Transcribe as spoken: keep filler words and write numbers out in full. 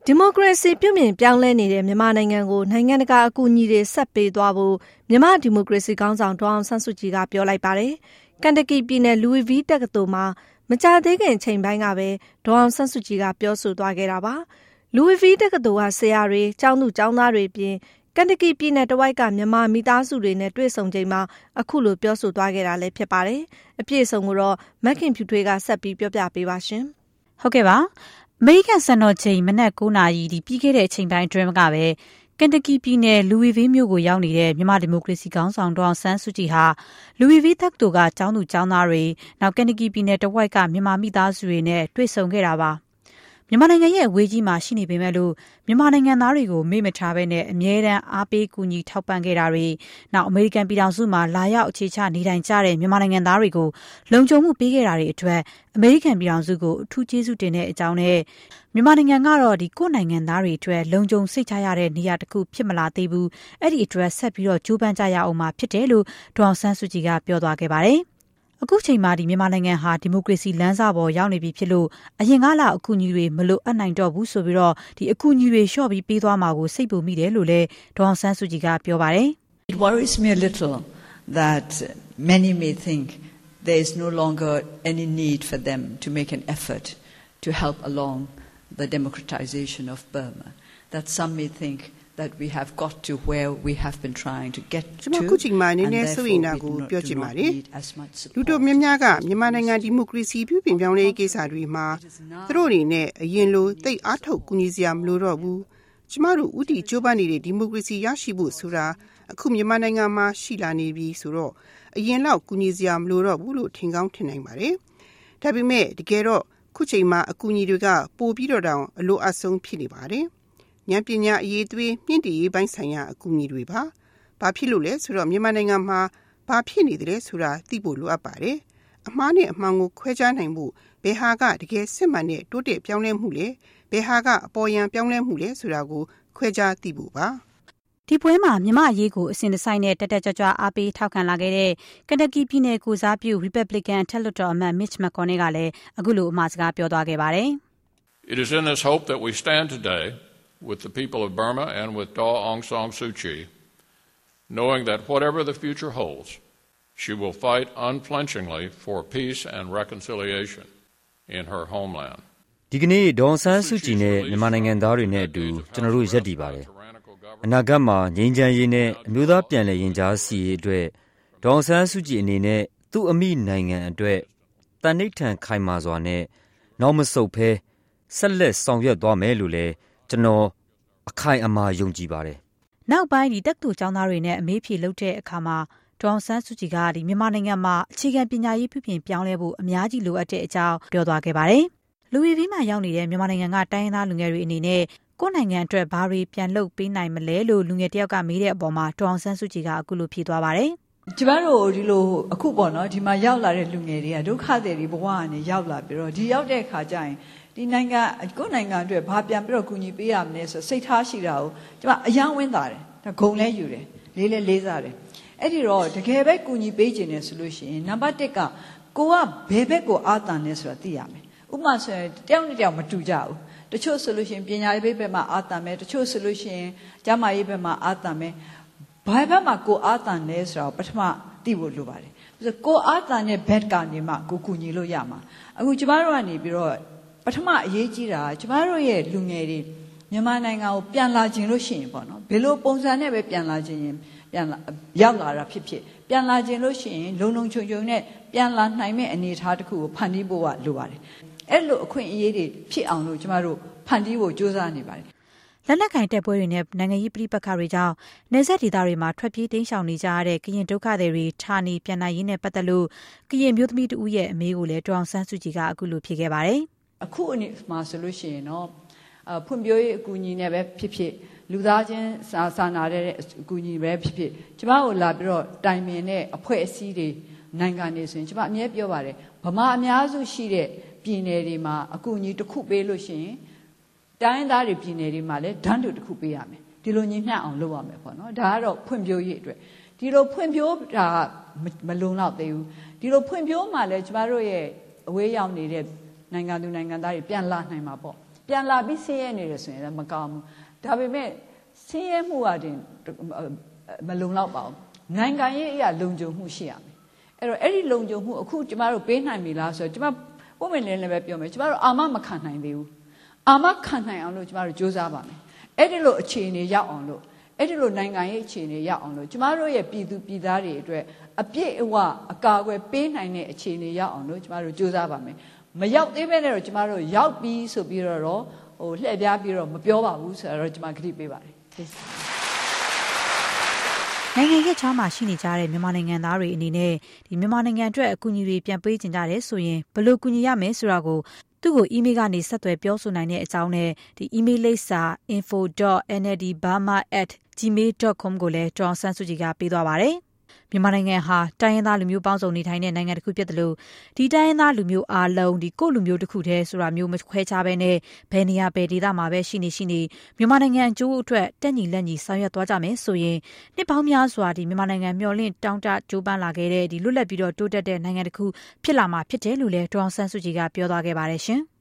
ဒီမိုကရေစီပြုမြင်ပြောင်းလဲနေတဲ့မြန်မာနိုင်ငံကိုနိုင်ငံတကာအကူအညီတွေဆက်ပေးသွားဖို့မြန်မာဒီမိုကရေစီခေါင်းဆောင်ဒေါ်အောင်ဆန်းစုကြည်ကပြောလိုက်ပါတယ်။ကန်တကီပြည်နယ်လူဝီဗီတက္ကသိုလ်မှာမကြာသေးခင်ချိန်ပိုင်းကပဲဒေါ်အောင်ဆန်းစုကြည်ကပြောဆိုသွားခဲ့တာပါ။လူဝီဗီတက္ကသိုလ်ကဆရာတွေကျောင်းသူကျောင်းသားတွေပြင်ကန်တကီပြည်နယ်တဝိုက်ကမြန်မာမိသားစုတွေနဲ့တွေ့ဆုံချိန်မှာအခုလိုပြောဆိုသွားခဲ့တာလည်းဖြစ်ပါတယ်။အပြည့်အစုံကိုတော့မက်ခင်ဖြူထွေးကဆက်ပြီးပြောပြပေးပါရှင်။ဟုတ်ကဲ့ပါ။အမေရိကန်စံတော်ချိန်မနက်9နာရီဒီပြီးခဲ့တဲ့အချိန်ပိုင်းအတွင်းကပဲကန်တကီပြည်နယ်လူဝီဗီမြို့ကိုရောက်နေတဲ့မြန်မာဒီမိုကရေစီခေါင်းဆောင်ဒေါ်အောင်ဆန်းစုကြည်ဟာလူဝီဗီတက္ကသိုလ်ကကျောင်းသူကျောင်းသားတွေနောက်ကန်တကီပြည်နယ်တဝိုက်ကမြန်မာမိသားစုတွေနဲ့တွေ့ဆုံခဲ့တာပါမြန်မာနိုင်ငံရဲ့အဝေးကြီးမှာရှိနေပေမဲ့လို့မြန်မာနိုင်ငံသားတွေကိုမေ့မထားဘဲနဲ့အမြဲတမ်းအားပေးကူညီထောက်ပံ့ခဲ့တာတွေနောက်အမေရိကန်ပြည်ထောင်စုမှာလာရောက်အခြေချနေထိုင်ကြတဲ့မြန်မာနိုင်ငံသားတွေကိုလုံခြုံမှုပေးခဲ့တာတွေအတွက်အမေရိကန်ပြည်ထောင်စုကိုအထူးကျေးဇူးတင်တဲ့အကြောင်းနဲ့မြန်မာနိုင်ငံကတော့ဒီကိုယ့်နိုင်ငံသားတွေအတွက်လုံခြုံစိတ်ချရတဲ့နေရာတစ်ခုဖြစ်မလာသေးဘူးအဲ့ဒီအတွက်ဆက်ပြီးတော့ကြိုးပမ်းကြရအောင်မှာဖြစ်တယ်လို့ဒေါ်အောင်ဆန်းစုကြည်ကပြောသွားခဲ့ပါတယ်အခုချိန်မှာဒီမြန်မာနိုင်ငံဟာဒီမိုကရေစီလမ်းစာပေါ်ရောက်နေပြီဖြစ်လို့အရင်ကလာအကူအညီတွေမလိုအပ်နိုင်တော့ဘူးဆိုပြီးတော့ဒီအကူအညီတွေလျှော့ပြီးပေးသွားမှာကိုစိတ်ပူမိတယ်လို့လည်းဒေါ်အောင်ဆန်းစုကြည်ကပြောပါတယ် It worries me a little that many may think there is no longer any need for them to make an effort to help along the democratization of Burma that some may think that we have got to where we have been trying to get to ကျွန်မခုချိန်မှာနည်းနည်းစိုးရိမ်တာကိုပြောချင်ပါတယ်လူတို့များများကမြန်မာနိုင်ငံဒီမိုကရေစီပြုပြင်ပြောင်းလဲရေးကိစ္စတွေမှာသူတို့အနေနဲ့အရင်လိုသိအားထုတ်ကူညီစရာမလိုတော့ဘူးကျမတို့ဥတီကြိုးပမ်းနေတဲ့ဒီမိုကရေစီရရှိဖို့ဆိုတာအခုမြန်မာနိုင်ငံမှာရှိလာနေပြီဆိုတော့အရင်လောက်ကူညီစရာမလိုတော့ဘူးလို့ထင်ကောင်းထင်နိုင်ပါတယ်ဒါပေမဲ့တကယ်တော့ခုချိန်မှာအကူအညီတွေကပိုပြီးတော့တောင်အလိုအဆုံးဖြစ်နေပါတယ်ဉာဏ်ပညာအရေးသွေးမြင့်တည်ရေးပိုင်းဆိုင်ရာအကူအညီတွေပါ။ဘာဖြစ်လို့လဲဆိုတော့မြန်မာနိုင်ငံမှာဘာဖြစ်နေတယ်ဆိုတာသိဖို့လိုအပ်ပါတယ်။အမှားနဲ့အမှန်ကိုခွဲခြားနိုင်ဖို့ဘယ်ဟာကတကယ်စစ်မှန်တဲ့တိုးတက်ပြောင်းလဲမှုလဲဘယ်ဟာကအပေါ်ယံပြောင်းလဲမှုလဲဆိုတာကိုခွဲခြားသိဖို့ပါ။ဒီပွဲမှာမြမအရေးကိုအစဉ်တစိုက်နဲ့တက်တက်ကြွကြွအားပေးထောက်ခံလာခဲ့တဲ့ကန်တကီပြည်နယ်ကိုစားပြု Republican ထက်လွှတ်တော်အမတ် Mitch McConnell ကလည်းအခုလိုအမှာစကားပြောသွားခဲ့ပါတယ်။ It is in this hope that we stand today with the people of Burma and with Daw Aung San Suu Kyi, knowing that whatever the future holds, she will fight unflinchingly for peace and reconciliation in her homeland. ဒီကနေ့ဒေါ်အောင်ဆန်းစုကြည်နဲ့မြန်မာနိုင်ငံသားတွေနဲ့အတူကျွန်တော်တို့ရပ်တည်ပါတယ်။အနာဂတ်မှာငြိမ်းချမ်းရေးနဲ့အမျိုးသားပြန်လည်ရင်ကြားစီရေးအတွက်ဒေါ်အောင်ဆန်းစုကြည်အနေနဲ့သူ့အမိနိုင်ငံအတွက်တန်ဋိဌာန်ခိုင်မာစွာနဲ့နောက်မဆုတ်ဘဲဆက်လက်ဆောင်ရွက်သွားမယ်လို့လည်းကျွန်တော်အခိုင်အမာယုံကြည်ပါတယ်။နောက်ပိုင်းဒီတက္ကသိုလ်ကျောင်းသားတွေနဲ့အမေးဖြေလုပ်တဲ့အခါမှာဒေါ်အောင်ဆန်းစုကြည်ကဒီမြန်မာနိုင်ငံမှာအခြေခံပညာရေးပြုပြင်ပြောင်းလဲဖို့အများကြီးလိုအပ်တဲ့အကြောင်းပြောသွားခဲ့ပါတယ်။လူဝီဗီမှာရောက်နေတဲ့မြန်မာနိုင်ငံကတိုင်းရင်းသားလူငယ်တွေအနေနဲ့ကိုယ့်နိုင်ငံအတွက်ဘာတွေပြန်လုပ်ပေးနိုင်မလဲလို့လူငယ်တယောက်ကမေးတဲ့အပေါ်မှာဒေါ်အောင်ဆန်းစုကြည်ကအခုလိုဖြေသွားပါတယ်။ကျမတို့ဒီလိုအခုပေါ့နော်ဒီမှာရောက်လာတဲ့လူငယ်တွေကဒုက္ခသည်တွေဘဝကနေရောက်လာပြီးတော့ဒီရောက်တဲ့အခါကျရင်ဒီနိုင်ငံကိုယ်နိုင်ငံအတွက်ဘာပြန်ပြီးတော့ကူညီပေးရမလဲဆိုစိတ်ထားရှိတာကိုကျွန်မအယံဝင်းတာတယ်ဒါဂုံလဲယူတယ်လေးလဲလေးစားတယ်အဲ့ဒီတော့တကယ်ပဲကူညီပေးခြင်းနဲ့ဆိုလို့ရှိရင်နံပါတ်တစ်ကကိုကဘယ်ဘက်ကိုအာသန်လဲဆိုတာသိရမယ်ဥပမာဆိုရင်တယောက်နဲ့တယောက်မတူကြဘူးတချို့ဆိုလို့ရှိရင်ပညာရေးဘက်မှာအာသန်မယ်တချို့ဆိုလို့ရှိရင်ကျန်းမာရေးဘက်မှာအာသန်မယ်ဘာဘက်မှာကိုအာသန်လဲဆိုတာပထမသိဖို့လိုပါတယ်ဆိုကိုအာသန်တဲ့ဘက်ကနေမှကိုကူညီလို့ရမှာအခုကျမတို့ကနေပြီးတော့ပထမအရေးကြီးတာကျမတို့ရဲ့လူငယ်တွေမြန်မာနိုင်ငံကိုပြန်လာခြင်းလို့ရှိရင်ပေါ့နော်ဘယ်လိုပုံစံနဲ့ပဲပြန်လာခြင်းရင်ပြန်လာရောက်လာတာဖြစ်ဖြစ်ပြန်လာခြင်းလို့ရှိရင်လုံလုံခြုံခြုံနဲ့ပြန်လာနိုင်မဲ့အနေအထားတစ်ခုကိုဖန်တီးဖို့ကလိုပါတယ်အဲ့လိုအခွင့်အရေးတွေဖြစ်အောင်လို့ကျမတို့ဖန်တီးဖို့ကြိုးစားနေပါတယ်လက်နက်ကင်တပ်ပွဲတွေနဲ့နိုင်ငံရေးပြည်ပခါတွေကြောင့်နေဆက်ဒေသတွေမှာထွက်ပြေးတိမ်းရှောင်နေကြရတဲ့ကရင်ဒုက္ခသည်တွေဌာနေပြန်နိုင်ရေးနဲ့ပတ်သက်လို့ကရင်မျိုးသမီးတူရဲ့အမေကိုလည်းဒေါ်အောင်ဆန်းစုကြည်ကအခုလိုဖြေခဲ့ပါတယ်အခုအနေမှာဆိုလို့ရှိရင်တော့အဖွံ့ဖြိုးရေးအကူအညီနဲ့ပဲဖြစ်ဖြစ်လူသားချင်းစာစာနာတဲ့အကူအညီပဲဖြစ်ဖြစ်ကျမတို့လာပြီးတော့တိုင်ပင်တဲ့အဖွဲ့အစည်းတွေနိုင်ငံတွေဆိုရင်ကျမအမြဲပြောပါတယ်ဗမာအများစုရှိတဲ့ပြည်နယ်တွေမှာအကူအညီတစ်ခုပေးလို့ရှိရင်တိုင်းသားတွေပြည်နယ်တွေမှာလည်းဒန်းတူတစ်ခုပေးရမယ်ဒီလိုညီမျှအောင်လုပ်ရမယ်ပေါ့နော်ဒါကတော့ဖွံ့ဖြိုးရေးအတွက်ဒီလိုဖွံ့ဖြိုးတာမလုံလောက်သေးဘူးဒီလိုဖွံ့ဖြိုးမှလည်းကျမတို့ရဲ့အဝေးရောက်နေတဲ့နိုင်ငံသူနိုင်ငံသားတွေပြန်လာနိုင်မှာပေါ့ပြန်လာပြီးဆင်းရဲနေတယ်ဆိုရင်လည်းမကောင်းဘူးဒါပေမဲ့ဆင်းရဲမှုကတင်မလုံလောက်ပါဘူးနိုင်ငံရေးအရာလုံခြုံမှုရှိရမယ်အဲ့တော့အဲ့ဒီလုံခြုံမှုအခုကျမတို့ပေးနိုင်ပြီလားဆိုတော့ကျမပုံမှန်လည်းလည်းပဲပြောမယ်ကျမတို့အာမမခံနိုင်သေးဘူးအာမခံနိုင်အောင်လို့ကျမတို့စူးစမ်းပါမယ်အဲ့ဒီလိုအခြေအနေရောက်အောင်လို့အဲ့ဒီလိုနိုင်ငံရေးအခြေအနေရောက်အောင်လို့ကျမတို့ရဲ့ပြည်သူပြည်သားတွေအတွက်အပြည့်အဝအကာအကွယ်ပေးနိုင်တဲ့အခြေအနေရောက်အောင်လို့ကျမတို့စူးစမ်းပါမယ်မရောက်သေးပဲနဲ့တော့ကျမတို့ရောက်ပြီးဆိုပြီးတော့ဟိုလှည့်ပြားပြီးတော့မပြောပါဘူးဆိုတော့ကျမကတိပေးပါတယ်နိုင်ငံရေးချောင်းမှာရှိနေကြတဲ့မြန်မာနိုင်ငံသားတွေအနေနဲ့ဒီမြန်မာနိုင်ငံအတွက်အကူအညီတွေပြန်ပေးချင်ကြတယ်ဆိုရင်ဘယ်လိုကူညီရမလဲဆိုတာကိုသူ့ကိုအီးမေးလ်ကနေဆက်သွယ်ပြောဆိုနိုင်တဲ့အကြောင်းနဲ့ဒီအီးမေးလ်လိပ်စာ info dot n l d burma at gmail dot com ကိုလည်းဒေါ်အောင်ဆန်းစုကြည်ကပေးသွားပါတယ်။မြန်မာနိုင်ငံဟာတိုင်းရင်းသားလူမျိုးပေါင်းစုံနေထိုင်တဲ့နိုင်ငံတစ်ခုဖြစ်တယ်လို့ဒီတိုင်းရင်းသားလူမျိုးအားလုံးဒီကိုယ့်လူမျိုးတစ်ခုတည်းဆိုတာမျိုးမခွဲခြားဘဲနဲ့ဘယ်နေရာဘယ်ဒေသမှာပဲရှိနေရှိနေမြန်မာနိုင်ငံအကျိုးအတွက်တက်ညီလက်ညီဆောင်ရွက်သွားကြမယ်ဆိုရင်နှစ်ပေါင်းများစွာဒီမြန်မာနိုင်ငံမျှော်လင့်တောင်းတကြိုးပမ်းလာခဲ့တဲ့ဒီလွတ်လပ်ပြီးတော့တိုးတက်တဲ့နိုင်ငံတစ်ခုဖြစ်လာမှာဖြစ်တယ်လို့လည်းဒေါ်အောင်ဆန်းစုကြည်ကပြောသွားခဲ့ပါတယ်ရှင်။